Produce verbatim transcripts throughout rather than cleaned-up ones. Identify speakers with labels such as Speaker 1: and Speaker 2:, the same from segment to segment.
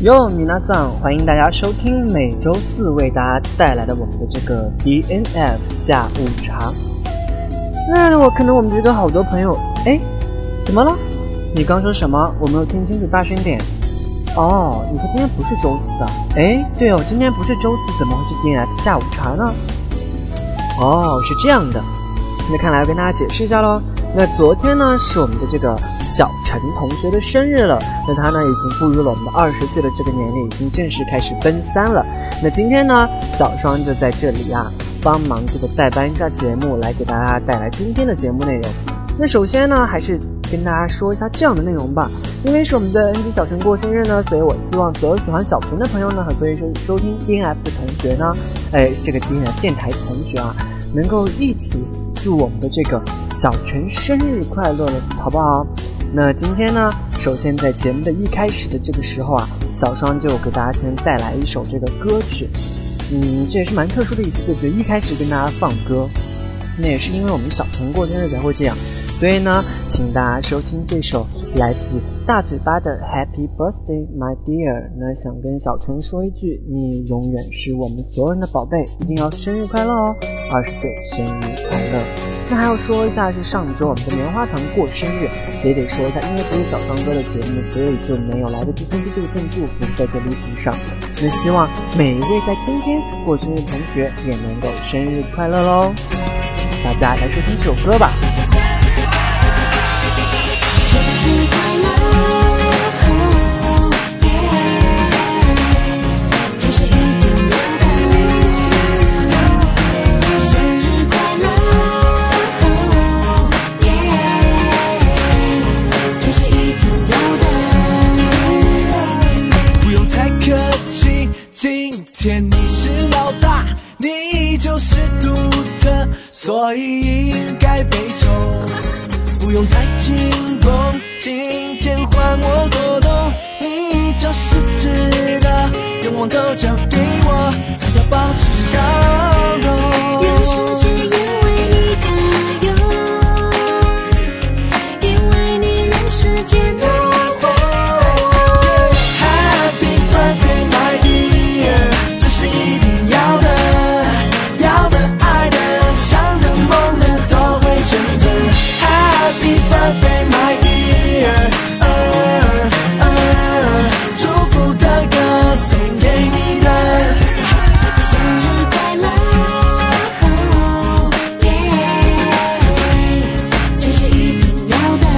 Speaker 1: 哟，米娜桑，欢迎大家收听每周四为大家带来的我们的这个 D N F 下午茶。那我可能我们这个好多朋友，哎，怎么了？你刚说什么？我没有听清楚，大声点。哦，你说今天不是周四啊？哎，对哦，今天不是周四，怎么会是 D N F 下午茶呢？哦，是这样的。那看来要跟大家解释一下咯。那昨天呢是我们的这个小陈同学的生日了，那他呢已经步入了我们的二十岁的这个年龄，已经正式开始奔三了。那今天呢小双就在这里啊帮忙这个代班一下节目，来给大家带来今天的节目内容。那首先呢还是跟大家说一下这样的内容吧，因为是我们的 N G 小陈过生日呢，所以我希望所有喜欢小陈的朋友呢和所有收收听 D N F 的同学呢，哎，这个 D N F 电台同学啊，能够一起祝我们的这个小陈生日快乐了，好不好？那今天呢，首先在节目的一开始的这个时候啊，小双就给大家先带来一首这个歌曲。嗯，这也是蛮特殊的一次，对不对？一开始跟大家放歌，那也是因为我们小陈过生日才会这样。所以呢，请大家收听这首来自大嘴巴的 Happy Birthday My Dear。 那想跟小陈说一句，你永远是我们所有人的宝贝，一定要生日快乐哦，二十岁生日快乐。那还要说一下是上周我们的棉花糖过生日，也得说一下，因为不是小双哥的节目，所以就没有来得及分析这份祝福在这里补上。那希望每一位在今天过生日的同学也能够生日快乐咯。大家来收听这首歌吧。
Speaker 2: 今天你是老大，你就是独特，所以应该被宠，不用再进攻，今天换我做东，你就是值得，愿望都交给我，只要保持笑容，
Speaker 3: 让世界因为你的勇，因为你让世界难过。
Speaker 2: Happy birthday my dear，这是一定要的，要的爱的，想的梦的都会成真。Happy birthday my dear， 呃呃，祝福的歌送给你的，
Speaker 3: 生日快乐，耶，这是一定要的。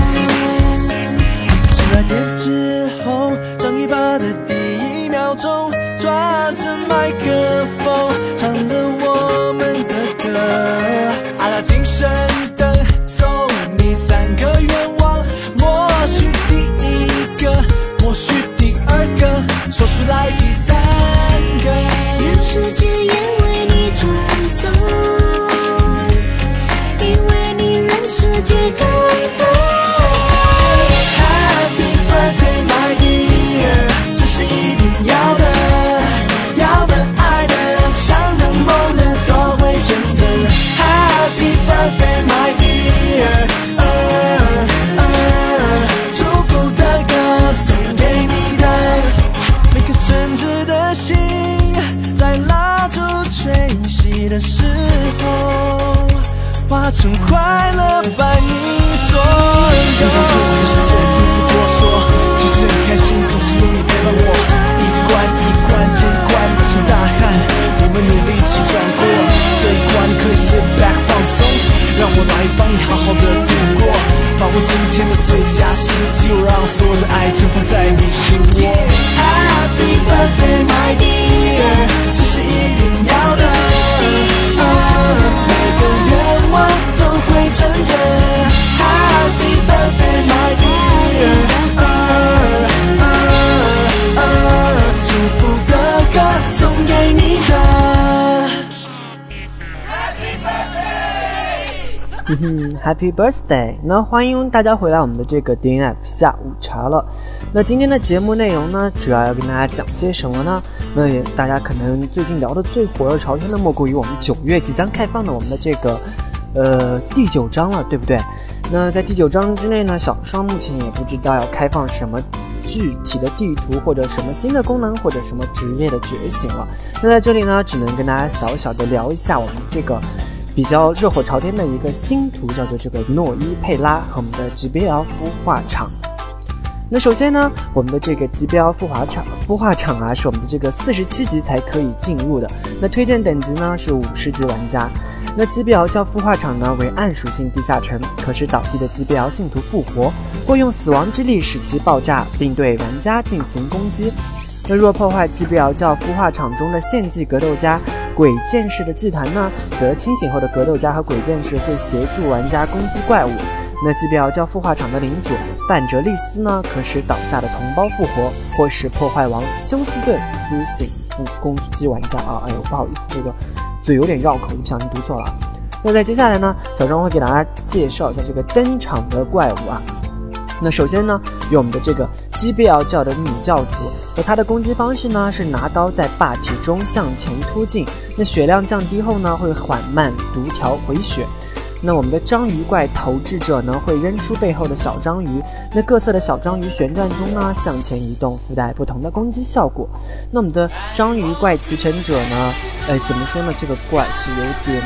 Speaker 2: 十二点之后，张一拔的第一秒钟，抓着麦克风，唱着我们的歌。阿拉精神灯送你三个愿望，或许第一个，或许第二个，说出来第三个。
Speaker 3: 让世界也为你转送，因为你让世界感动。
Speaker 2: Happy birthday my dear， 这是一定要的，要的爱的，想的梦的都会成真。Happy birthday my dear， 呃呃，祝福的歌送给你的，每颗真挚的心，在蜡烛吹熄的时候，化成快乐伴你左右。平常是我也是最不不多说，其实很开心，总是有你陪伴我，一关一关接一关，满身大汗，我们努力一起转过这一关，可以 sit back 放松，让我来帮你好好的度过，把握今天的最佳时机，我让所有的爱绽放在你心窝。Happy birthday my dear， 这是一定要的，啊，每个愿望都会成真。Happy birthday my dear， 啊啊啊，祝福的歌送给你的。
Speaker 1: 嗯哼 ，Happy Birthday！ 那欢迎大家回来我们的这个 D N F 下午茶了。那今天的节目内容呢，主要要跟大家讲些什么呢？那也大家可能最近聊的最火热朝天的，莫过于我们九月即将开放的我们的这个呃第九章了，对不对？那在第九章之内呢，小双目前也不知道要开放什么具体的地图或者什么新的功能或者什么职业的觉醒了。那在这里呢，只能跟大家小小的聊一下我们这个比较热火朝天的一个新图，叫做这个诺伊佩拉和我们的 G B L 孵化场。那首先呢，我们的这个 G B L 孵化场孵化场啊，是我们的这个四十七级才可以进入的。那推荐等级呢是五十级玩家。那 G B L 叫孵化场呢为暗属性地下城，可使倒地的 G B L 信徒复活，或用死亡之力使其爆炸，并对玩家进行攻击。那若破坏 G B L 教孵化场中的献祭格斗家、鬼剑士的祭坛呢，则清醒后的格斗家和鬼剑士会协助玩家攻击怪物。那 G B L 教孵化场的领主范哲利斯呢，可使倒下的同胞复活，或使破坏王休斯顿苏醒复攻击玩家啊！哎呦，不好意思，这个嘴有点绕口，不小心读错了。那在接下来呢，小张会给大家介绍一下这个登场的怪物啊。那首先呢，有我们的这个 G B L 教的女教主，那她的攻击方式呢是拿刀在霸体中向前突进，那血量降低后呢会缓慢读条回血。那我们的章鱼怪投掷者呢会扔出背后的小章鱼，那各色的小章鱼旋转中呢向前移动，附带不同的攻击效果。那我们的章鱼怪骑乘者呢，呃，怎么说呢？这个怪是有点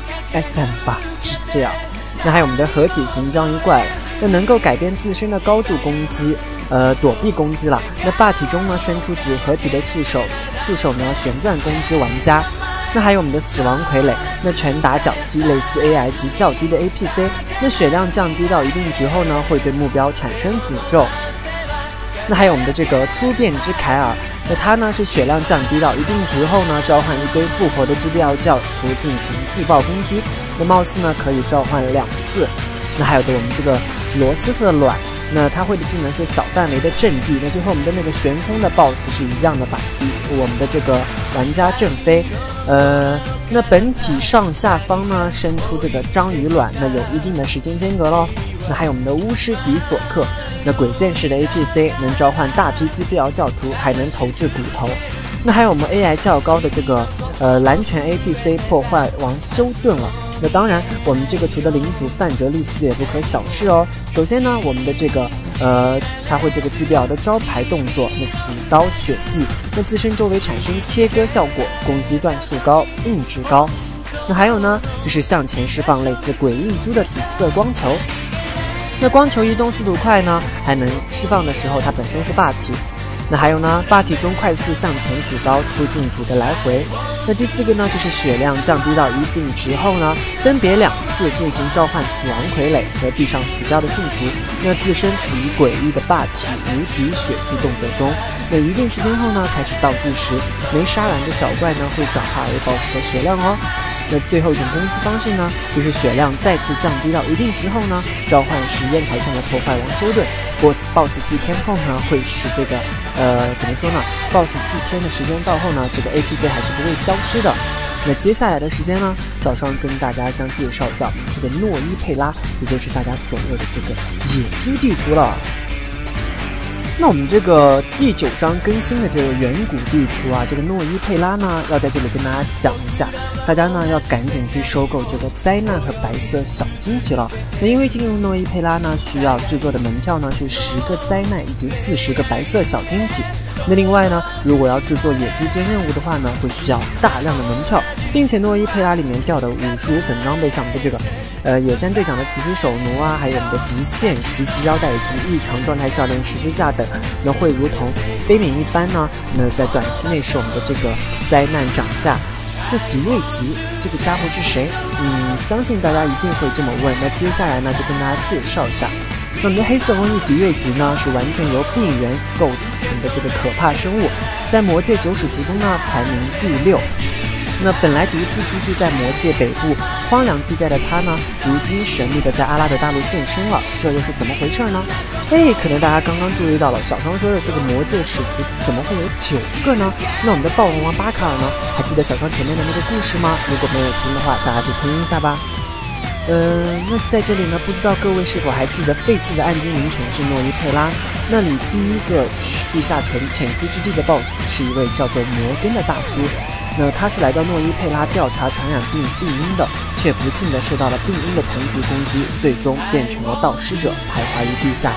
Speaker 1: S M 吧，是这样。那还有我们的合体型章鱼怪，那能够改变自身的高度攻击，呃，躲避攻击了。那霸体中呢伸出组合体的触手，触手呢旋转攻击玩家。那还有我们的死亡傀儡，那拳打脚踢，类似 A I 级较低的 A P C， 那血量降低到一定值后呢，会对目标产生诅咒。那还有我们的这个突变之凯尔，那它呢是血量降低到一定值后呢，召唤一堆复活的 G B L 教徒进行自爆攻击，那貌似呢可以召唤两次。那还有的我们这个罗斯特卵，那它会的技能是小范围的阵地，那就和我们的那个悬空的 B O S S 是一样的吧，比我们的这个玩家阵飞。呃，那本体上下方呢伸出这个章鱼卵，那有一定的时间间隔咯。那还有我们的巫师迪索克，那鬼剑士的 A P C 能召唤大批 G B L 教徒，还能投掷骨头。那还有我们 A I 较高的这个呃蓝拳 A P C 破坏王休顿了。那当然，我们这个图的领主范哲利斯也不可小视哦。首先呢，我们的这个呃，他会这个 G B L 的招牌动作，那子刀血祭，那自身周围产生切割效果，攻击段数高，硬值高。那还有呢，就是向前释放类似鬼印珠的紫色光球。那光球移动速度快呢，还能释放的时候它本身是霸体。那还有呢，霸体中快速向前举刀，出进几个来回。那第四个呢，就是血量降低到一定值后呢，分别两次进行召唤死亡傀儡和地上死掉的信徒，那自身处于诡异的霸体无敌血祭动作中。那一定时间后呢，开始倒计时，没杀完的小怪呢会转化为 B O S S 的血量哦。那最后一种攻击方式呢，就是血量再次降低到一定值后呢，召唤实验台上的破坏王休顿 ，BOSS BOSS 祭天后呢，会使这个呃怎么说呢 ，BOSS 祭天的时间到后呢，这个 A P C 还是不会消失的。那接下来的时间呢，小双跟大家将介绍一下这个诺伊佩拉，也就是大家所谓的这个野猪地图了。那我们这个第九章更新的这个远古地图啊，这个诺伊佩拉呢，要在这里跟大家讲一下，大家呢要赶紧去收购这个灾难和白色小晶体了。那因为进入诺伊佩拉呢，需要制作的门票呢是十个灾难以及四十个白色小晶体。那另外呢，如果要制作野猪间任务的话呢，会需要大量的门票，并且诺伊佩拉里面掉的五十五本装备，像我们的这个呃野战队长的奇袭手奴啊，还有我们的极限奇袭腰带以及异常状态教练十字架等，那会如同悲悯一般呢，那在短期内使我们的这个灾难涨价。那迪瑞吉这个家伙是谁？嗯，相信大家一定会这么问。那接下来呢，就跟大家介绍一下。那我们的黑色瘟疫迪瑞吉呢，是完全由病原构成的这个可怕生物，在魔界九使徒中呢排名第六。那本来独自居住在魔界北部荒凉地带的他呢，如今神秘的在阿拉德大陆现身了，这又是怎么回事呢？哎，可能大家刚刚注意到了，小双说的这个魔界使徒怎么会有九个呢？那我们的暴龙王巴卡尔呢？还记得小双前面的那个故事吗？如果没有听的话，大家就听一下吧。呃，那在这里呢，不知道各位是否还记得废弃的暗精灵城市诺伊佩拉？那里第一个地下城浅溪之地的 B O S S 是一位叫做摩根的大叔。那他是来到诺伊佩拉调查传染病病因的，却不幸的受到了病因的同族攻击，最终变成了盗尸者，徘徊于地下。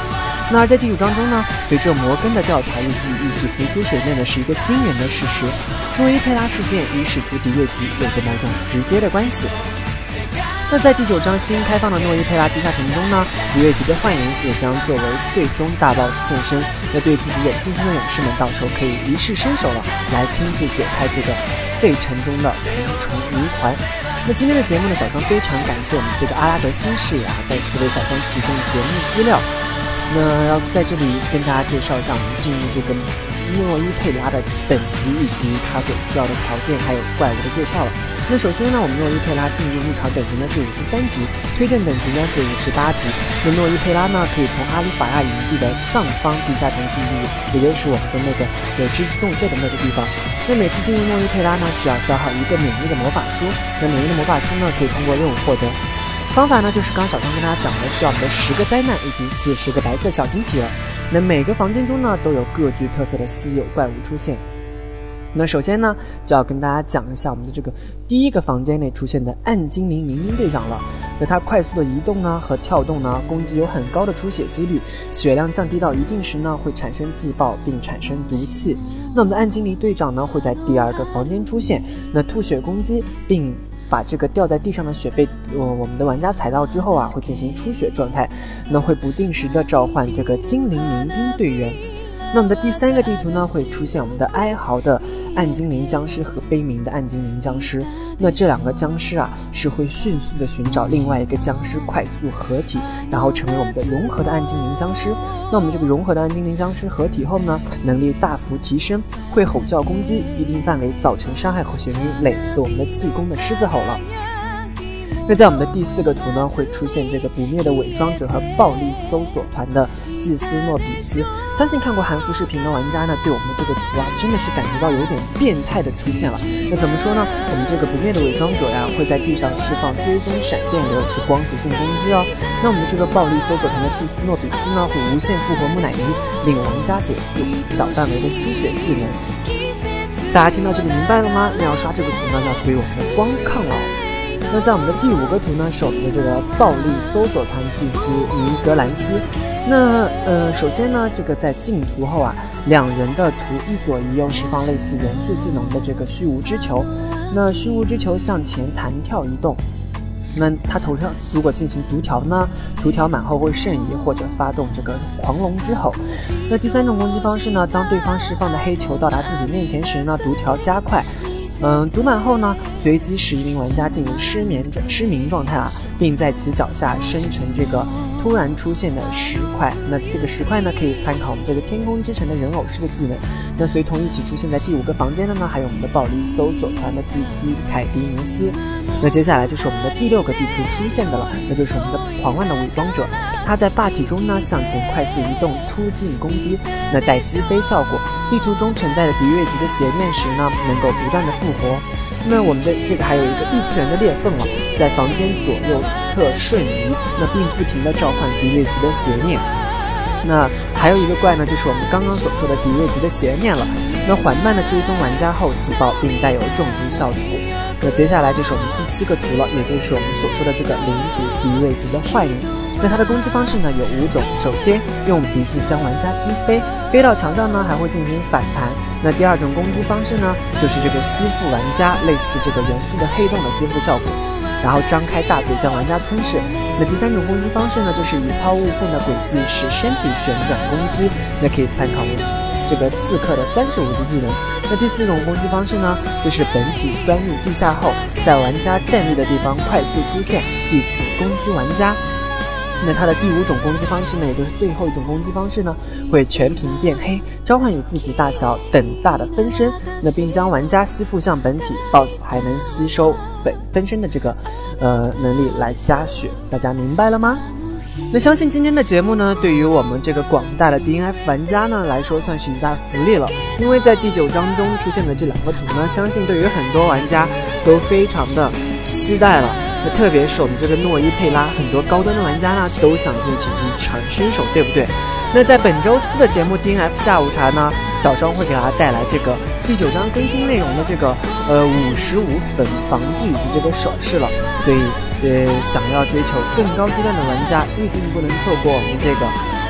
Speaker 1: 那而在第九章中呢，随着摩根的调查日记一起浮出水面的是一个惊人的事实：诺伊佩拉事件与使徒迪越吉有着某种直接的关系。那在第九章新开放的诺伊佩拉地下城中呢，迪越吉的幻影也将作为最终大 boss 现身。那对自己有信心的勇士们，到时候可以一试身手了，来亲自解开这个费城中的重重谜团。那今天的节目呢，小双非常感谢我们这个阿拉德新视野啊，再次为小双提供节目资料。那要在这里跟大家介绍一下我们进入这个诺伊佩拉的等级以及它所需要的条件，还有怪物的介绍了。那首先呢，我们诺伊佩拉进入入场等级呢是五十三级，推荐等级呢是五十八级。那诺伊佩拉呢可以从阿里法亚营地的上方地下城进入，也就是我们的那个有蜘蛛洞穴的那个地方。那每次进入诺伊佩拉呢，需要消耗一个免疫的魔法书。那免疫的魔法书呢，可以通过任务获得。方法呢，就是刚刚小张跟大家讲的，需要我们的十个灾难以及四十个白色小晶体了。那每个房间中呢，都有各具特色的稀有怪物出现。那首先呢，就要跟大家讲一下我们的这个第一个房间内出现的暗精灵民兵队长了。那它快速的移动呢和跳动呢，攻击有很高的出血几率，血量降低到一定时呢，会产生自爆并产生毒气。那我们的暗精灵队长呢，会在第二个房间出现，那吐血攻击，并把这个掉在地上的血被呃我们的玩家踩到之后啊，会进行出血状态，那会不定时的召唤这个精灵民兵队员。那我们的第三个地图呢，会出现我们的哀嚎的暗精灵僵尸和悲鸣的暗精灵僵尸。那这两个僵尸啊，是会迅速的寻找另外一个僵尸快速合体，然后成为我们的融合的暗精灵僵尸。那我们这个融合的暗精灵僵尸合体后呢，能力大幅提升，会吼叫攻击，一定范围造成伤害和眩晕，类似我们的气功的狮子吼了。那在我们的第四个图呢，会出现这个不灭的伪装者和暴力搜索团的祭司诺比斯。相信看过韩服视频的玩家呢，对我们的这个图啊，真的是感觉到有点变态的出现了。那怎么说呢？我们这个不灭的伪装者呀，会在地上释放追踪闪电流，是光属性攻击哦。那我们的这个暴力搜索团的祭司诺比斯呢，会无限复活木乃伊，令玩家解锁小范围的吸血技能。大家听到这里明白了吗？那要刷这个图呢，要推我们的光抗了。那在我们的第五个图呢，是我们的这个暴力搜索团祭司尼格兰斯。那呃，首先呢，这个在进图后啊，两人的图一左一右释放类似元素技能的这个虚无之球。那虚无之球向前弹跳移动。那它头上如果进行读条呢，读条满后会瞬移或者发动这个狂龙之吼。那第三种攻击方式呢，当对方释放的黑球到达自己面前时呢，读条加快。嗯，读满后呢，随机使一名玩家进入失眠失明状态啊，并在其脚下生成这个突然出现的石块。那这个石块呢，可以参考我们这个天空之城的人偶师的技能。那随同一起出现在第五个房间的呢，还有我们的暴力搜索团的祭司凯迪尼斯。那接下来就是我们的第六个地图出现的了，那就是我们的狂乱的伪装者。他在霸体中呢向前快速移动，突进攻击，那带击飞效果。地图中存在的迪越级的邪念时呢，能够不断的复活。那我们的这个还有一个异次元的裂缝了，在房间左右侧瞬移，那并不停的召唤迪越级的邪念。那还有一个怪呢，就是我们刚刚所说的迪越级的邪念了。那缓慢的追踪玩家后自爆，并带有中毒效果。那接下来就是我们第七个图了，也就是我们所说的这个领主迪越级的幻影。那它的攻击方式呢有五种，首先用鼻子将玩家击飞，飞到墙上呢还会进行反弹。那第二种攻击方式呢，就是这个吸附玩家，类似这个元素的黑洞的吸附效果，然后张开大嘴将玩家吞噬。那第三种攻击方式呢，就是以抛物线的轨迹使身体旋转攻击，那可以参考我们这个刺客的三十五级技能。那第四种攻击方式呢，就是本体钻入地下后，在玩家站立的地方快速出现，以此攻击玩家。那它的第五种攻击方式呢，也就是最后一种攻击方式呢，会全屏变黑，召唤有自己大小等大的分身，那并将玩家吸附向本体 ，boss 还能吸收本分身的这个呃能力来加血，大家明白了吗？那相信今天的节目呢，对于我们这个广大的 D N F 玩家呢来说，算是一大福利了。因为在第九章中出现的这两个图呢，相信对于很多玩家都非常的期待了。那特别是我们这个诺伊佩拉，很多高端的玩家呢都想进行一场身手，对不对？那在本周四的节目 D N F 下午茶呢，小双会给大家带来这个第九章更新内容的这个呃五十五粉防具以及这个手势了，所以呃想要追求更高阶段的玩家，一定不能错过我们这个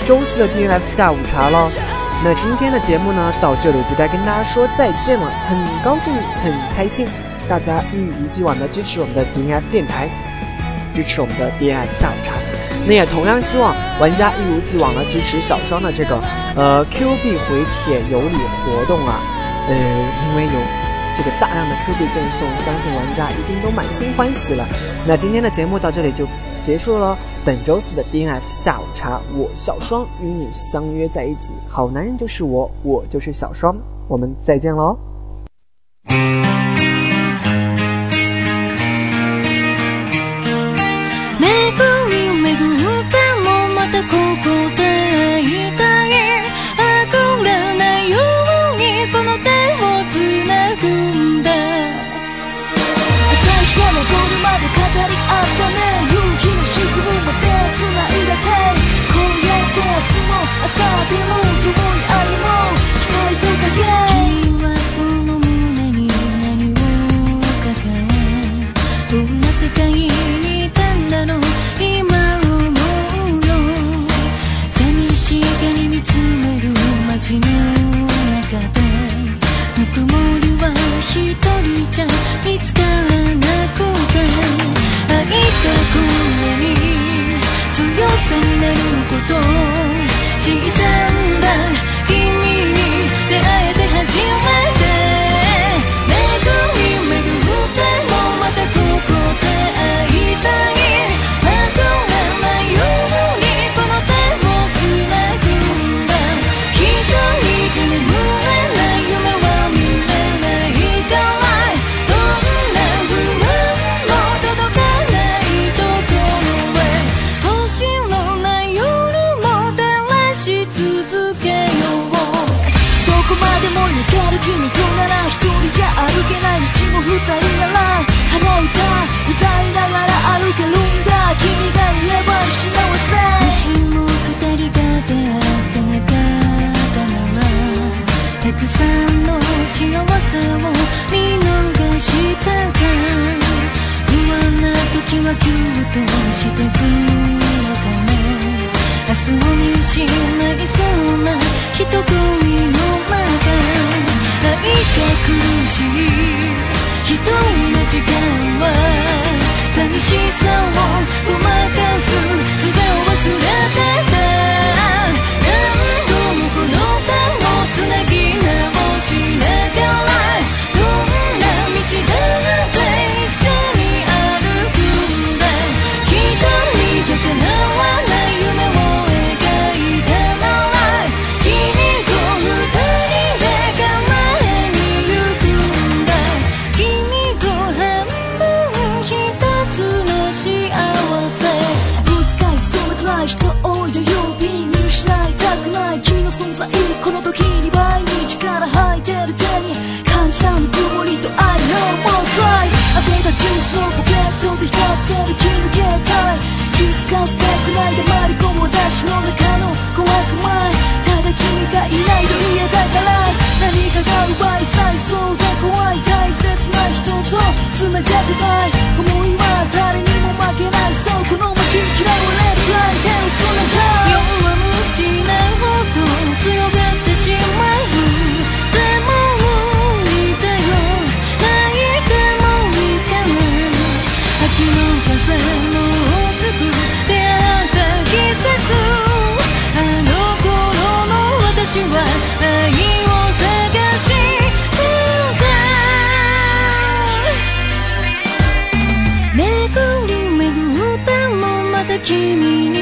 Speaker 1: 周四的 D N F 下午茶咯。那今天的节目呢，到这里就该跟大家说再见了。很高兴，很开心，大家一如既往的支持我们的 D N F 电台，支持我们的 D N F 下午茶。那也同样希望玩家一如既往的支持小双的这个呃 Q 币回帖有礼活动啊，呃，因为有这个大量的 Q 币赠送，相信玩家一定都满心欢喜了。那今天的节目到这里就结束了，本周四的 D N F 下午茶，我小双与你相约在一起，好男人就是我，我就是小双，我们再见喽。
Speaker 3: 君の